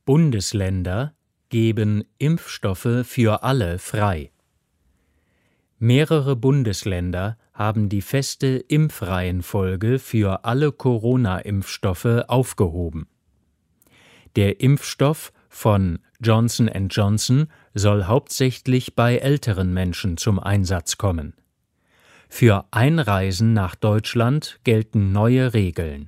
Bundesländer geben Impfstoffe für alle frei. Mehrere Bundesländer haben die feste Impfreihenfolge für alle Corona-Impfstoffe aufgehoben. Der Impfstoff von Johnson & Johnson soll hauptsächlich bei älteren Menschen zum Einsatz kommen. Für Einreisen nach Deutschland gelten neue Regeln.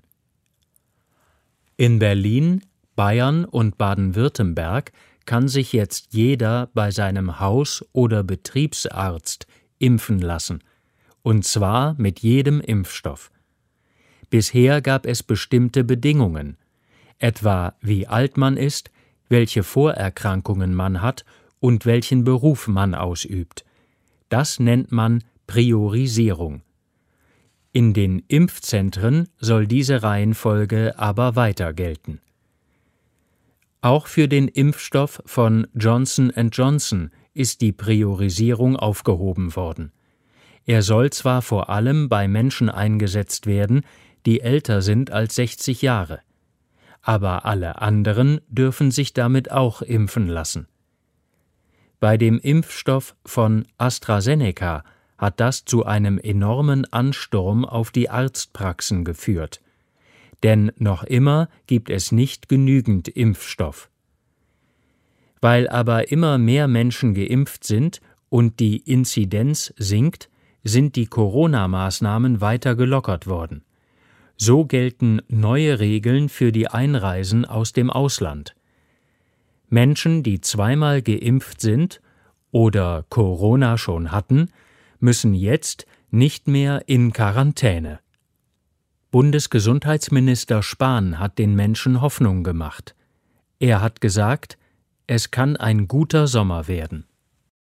In Berlin, Bayern und Baden-Württemberg kann sich jetzt jeder bei seinem Haus- oder Betriebsarzt impfen lassen, und zwar mit jedem Impfstoff. Bisher gab es bestimmte Bedingungen, etwa wie alt man ist, welche Vorerkrankungen man hat und welchen Beruf man ausübt. Das nennt man Priorisierung. In den Impfzentren soll diese Reihenfolge aber weiter gelten. Auch für den Impfstoff von Johnson & Johnson ist die Priorisierung aufgehoben worden. Er soll zwar vor allem bei Menschen eingesetzt werden, die älter sind als 60 Jahre, aber alle anderen dürfen sich damit auch impfen lassen. Bei dem Impfstoff von AstraZeneca hat das zu einem enormen Ansturm auf die Arztpraxen geführt. Denn noch immer gibt es nicht genügend Impfstoff. Weil aber immer mehr Menschen geimpft sind und die Inzidenz sinkt, sind die Corona-Maßnahmen weiter gelockert worden. So gelten neue Regeln für die Einreisen aus dem Ausland. Menschen, die zweimal geimpft sind oder Corona schon hatten, müssen jetzt nicht mehr in Quarantäne. Bundesgesundheitsminister Spahn hat den Menschen Hoffnung gemacht. Er hat gesagt, es kann ein guter Sommer werden.